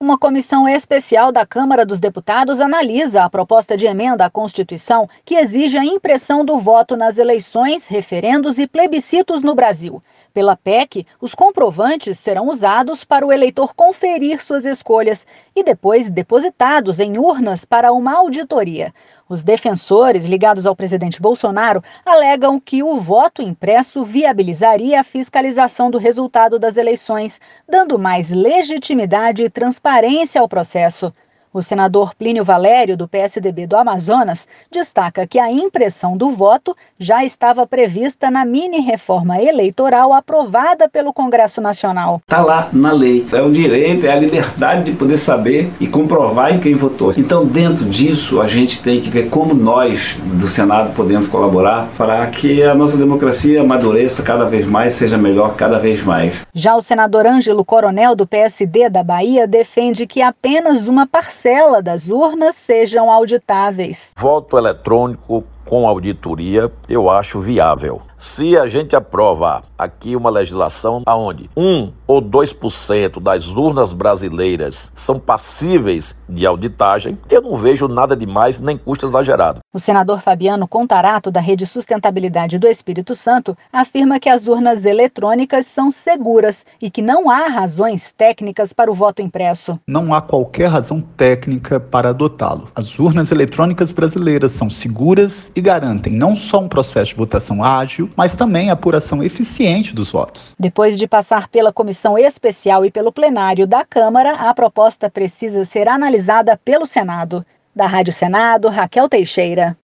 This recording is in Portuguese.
Uma comissão especial da Câmara dos Deputados analisa a proposta de emenda à Constituição que exige a impressão do voto nas eleições, referendos e plebiscitos no Brasil. Pela PEC, os comprovantes serão usados para o eleitor conferir suas escolhas e depois depositados em urnas para uma auditoria. Os defensores ligados ao presidente Bolsonaro alegam que o voto impresso viabilizaria a fiscalização do resultado das eleições, dando mais legitimidade e transparência ao processo. O senador Plínio Valério, do PSDB do Amazonas, destaca que a impressão do voto já estava prevista na mini-reforma eleitoral aprovada pelo Congresso Nacional. Está lá na lei. É o direito, é a liberdade de poder saber e comprovar em quem votou. Então, dentro disso, a gente tem que ver como nós, do Senado, podemos colaborar para que a nossa democracia amadureça cada vez mais, seja melhor cada vez mais. Já o senador Ângelo Coronel, do PSD da Bahia, defende que apenas uma parcela das urnas sejam auditáveis. Voto eletrônico com auditoria eu acho viável. Se a gente aprova aqui uma legislação onde 1 ou 2% das urnas brasileiras são passíveis de auditagem, eu não vejo nada demais nem custo exagerado. O senador Fabiano Contarato, da Rede Sustentabilidade do Espírito Santo, afirma que as urnas eletrônicas são seguras e que não há razões técnicas para o voto impresso. Não há qualquer razão técnica para adotá-lo. As urnas eletrônicas brasileiras são seguras e garantem não só um processo de votação ágil, mas também a apuração eficiente dos votos. Depois de passar pela comissão especial e pelo plenário da Câmara, a proposta precisa ser analisada pelo Senado. Da Rádio Senado, Raquel Teixeira.